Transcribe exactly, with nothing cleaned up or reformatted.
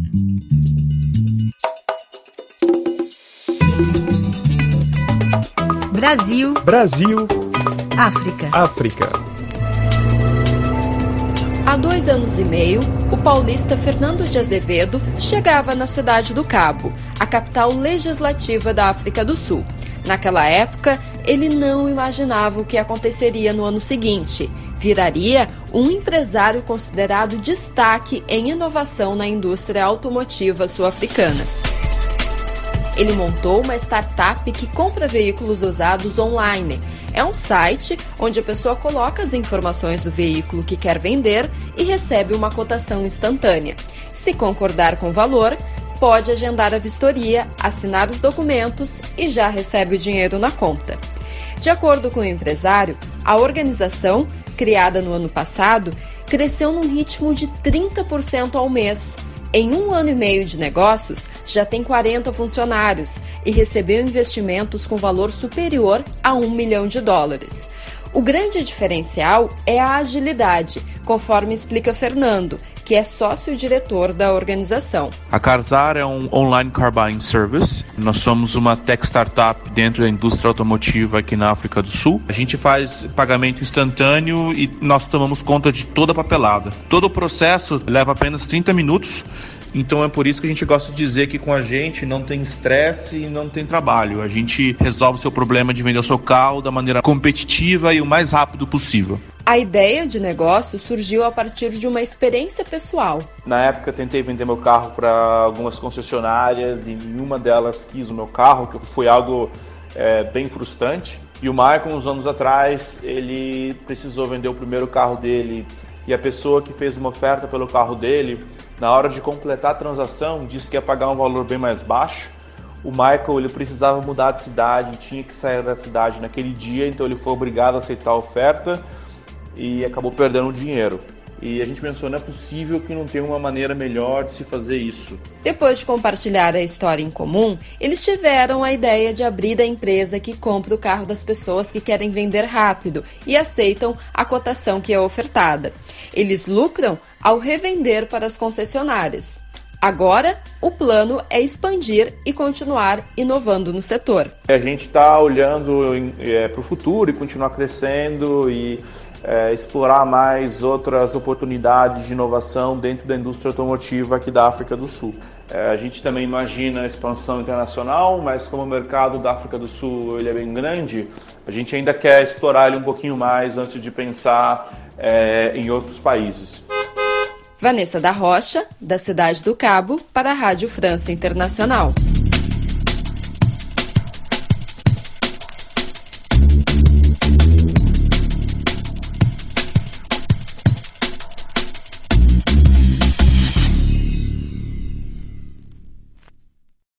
Brasil. Brasil. África. África. Há dois anos e meio, o paulista Fernando de Azevedo chegava na Cidade do Cabo, a capital legislativa da África do Sul. Naquela época, ele não imaginava o que aconteceria no ano seguinte. Viraria um empresário considerado destaque em inovação na indústria automotiva sul-africana. Ele montou uma startup que compra veículos usados online. É um site onde a pessoa coloca as informações do veículo que quer vender e recebe uma cotação instantânea. Se concordar com o valor, pode agendar a vistoria, assinar os documentos e já recebe o dinheiro na conta. De acordo com o empresário, a organização, criada no ano passado, cresceu num ritmo de trinta por cento ao mês. Em um ano e meio de negócios, já tem quarenta funcionários e recebeu investimentos com valor superior a um milhão de dólares. O grande diferencial é a agilidade, conforme explica Fernando, que é sócio-diretor da organização. A Carzar é um online car buying service. Nós somos uma tech startup dentro da indústria automotiva aqui na África do Sul. A gente faz pagamento instantâneo e nós tomamos conta de toda a papelada. Todo o processo leva apenas trinta minutos. Então é por isso que a gente gosta de dizer que com a gente não tem estresse e não tem trabalho. A gente resolve o seu problema de vender o seu carro da maneira competitiva e o mais rápido possível. A ideia de negócio surgiu a partir de uma experiência pessoal. Na época eu tentei vender meu carro para algumas concessionárias e nenhuma delas quis o meu carro, que foi algo é, bem frustrante. E o Michael, uns anos atrás, ele precisou vender o primeiro carro dele e a pessoa que fez uma oferta pelo carro dele, na hora de completar a transação, disse que ia pagar um valor bem mais baixo. O Michael ele precisava mudar de cidade, tinha que sair da cidade naquele dia, então ele foi obrigado a aceitar a oferta e acabou perdendo o dinheiro. E a gente pensou, não é possível que não tenha uma maneira melhor de se fazer isso. Depois de compartilhar a história em comum, eles tiveram a ideia de abrir a empresa que compra o carro das pessoas que querem vender rápido e aceitam a cotação que é ofertada. Eles lucram ao revender para as concessionárias. Agora, o plano é expandir e continuar inovando no setor. A gente está olhando é, para o futuro e continuar crescendo e É, explorar mais outras oportunidades de inovação dentro da indústria automotiva aqui da África do Sul. É, a gente também imagina a expansão internacional, mas como o mercado da África do Sul ele é bem grande, a gente ainda quer explorar ele um pouquinho mais antes de pensar é, em outros países. Vanessa da Rocha, da Cidade do Cabo, para a Rádio França Internacional.